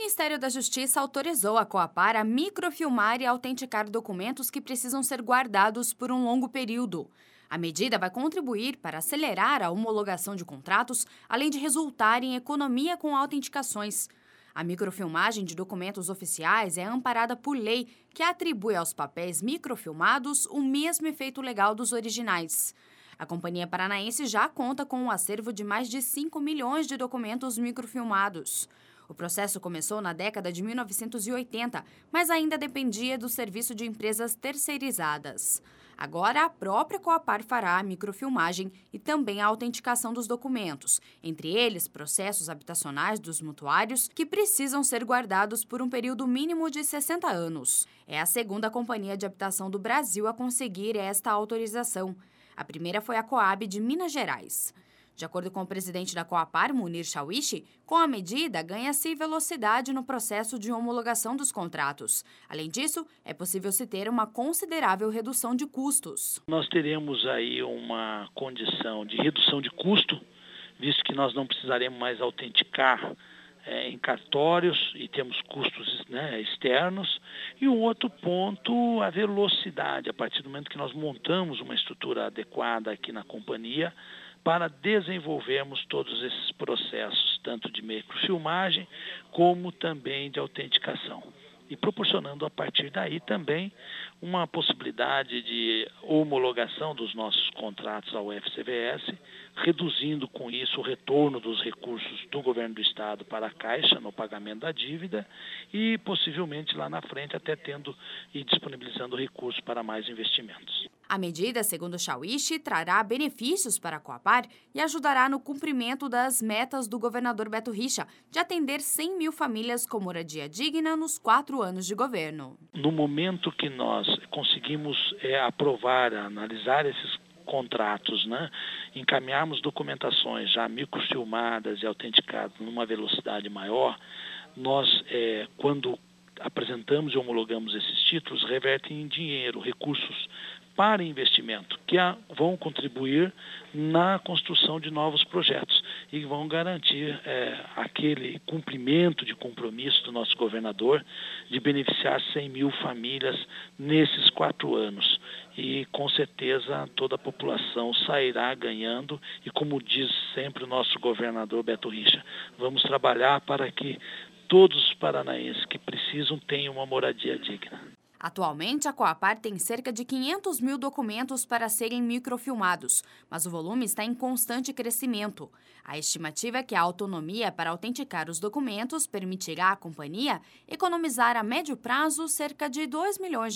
Ministério da Justiça autorizou a Coapar a microfilmar e autenticar documentos que precisam ser guardados por um longo período. A medida vai contribuir para acelerar a homologação de contratos, além de resultar em economia com autenticações. A microfilmagem de documentos oficiais é amparada por lei, que atribui aos papéis microfilmados o mesmo efeito legal dos originais. A Companhia Paranaense já conta com um acervo de mais de 5 milhões de documentos microfilmados. O processo começou na década de 1980, mas ainda dependia do serviço de empresas terceirizadas. Agora, a própria Coapar fará a microfilmagem e também a autenticação dos documentos, entre eles processos habitacionais dos mutuários que precisam ser guardados por um período mínimo de 60 anos. É a segunda companhia de habitação do Brasil a conseguir esta autorização. A primeira foi a Coab de Minas Gerais. De acordo com o presidente da Coapar, Munir Chawishi, com a medida ganha-se velocidade no processo de homologação dos contratos. Além disso, é possível se ter uma considerável redução de custos. Nós teremos aí uma condição de redução de custo, visto que nós não precisaremos mais autenticar em cartórios e temos custos externos. E um outro ponto, a velocidade. A partir do momento que nós montamos uma estrutura adequada aqui na companhia, para desenvolvermos todos esses processos, tanto de microfilmagem como também de autenticação. E proporcionando a partir daí também uma possibilidade de homologação dos nossos contratos ao FCVS, reduzindo com isso o retorno dos recursos do governo do estado para a Caixa no pagamento da dívida e possivelmente lá na frente até tendo e disponibilizando recursos para mais investimentos. A medida, segundo Chawishi, trará benefícios para a Coapar e ajudará no cumprimento das metas do governador Beto Richa de atender 100 mil famílias com moradia digna nos 4 anos de governo. No momento que nós conseguimos aprovar, analisar esses contratos, encaminharmos documentações já microfilmadas e autenticadas numa velocidade maior, nós, quando apresentamos e homologamos esses títulos, revertem em dinheiro, recursos para investimento, que vão contribuir na construção de novos projetos e vão garantir aquele cumprimento de compromisso do nosso governador de beneficiar 100 mil famílias nesses 4 anos. E, com certeza, toda a população sairá ganhando e, como diz sempre o nosso governador Beto Richa, vamos trabalhar para que todos os paranaenses que precisam tenham uma moradia digna. Atualmente, a Coapar tem cerca de 500 mil documentos para serem microfilmados, mas o volume está em constante crescimento. A estimativa é que a autonomia para autenticar os documentos permitirá à companhia economizar a médio prazo cerca de R$2 milhões.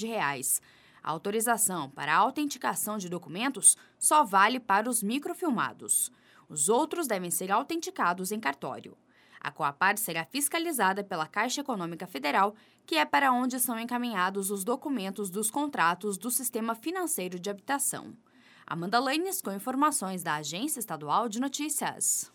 A autorização para a autenticação de documentos só vale para os microfilmados. Os outros devem ser autenticados em cartório. A Coapar será fiscalizada pela Caixa Econômica Federal, que é para onde são encaminhados os documentos dos contratos do Sistema Financeiro de Habitação. Amanda Lanes, com informações da Agência Estadual de Notícias.